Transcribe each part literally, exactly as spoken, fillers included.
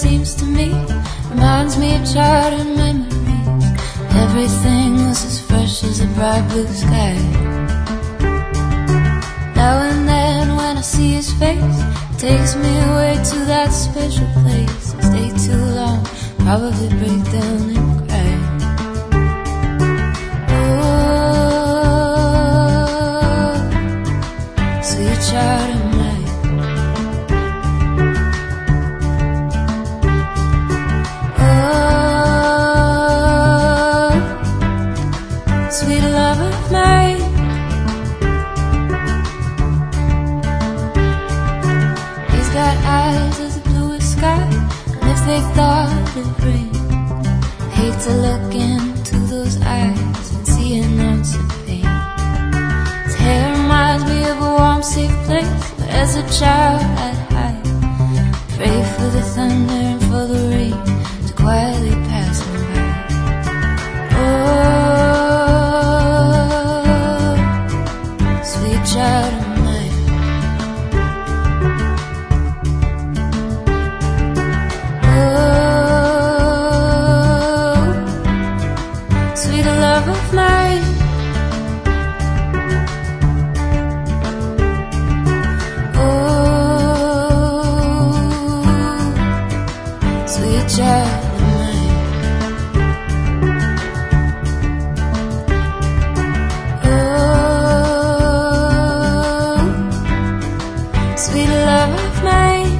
seems to me reminds me of childhood memories. Everything was as fresh as a bright blue sky. Now and then when I see his face, it takes me away to that special place. I stay too long, probably break down and cry. Oh, sweet child of mine. Oh, sweet love of mine. He's got eyes as the bluest sky, and if they thought it'd rain, hate to look into those eyes and see an ounce of pain. His hair reminds me of a warm, safe place where as a child I'd hide, pray for the thunder and for the rain to quietly pass me by. Oh, sweet child of mine. Oh, sweet love of mine. Oh, sweet child of mine. Oh, sweet love of mine.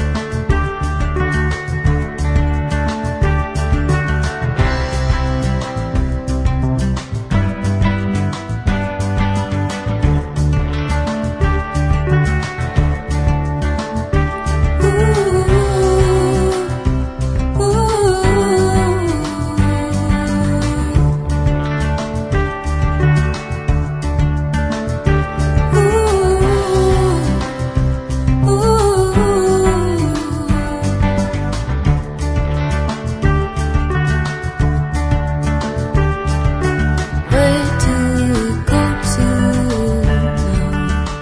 Where do you go to now?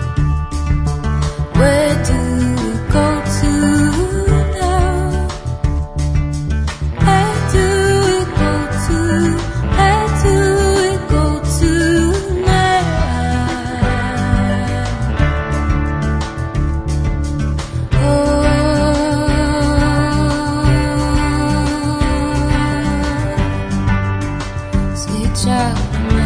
Where do you go to now? Where do you go to? Where do you go to now? Oh, sweet child of mine.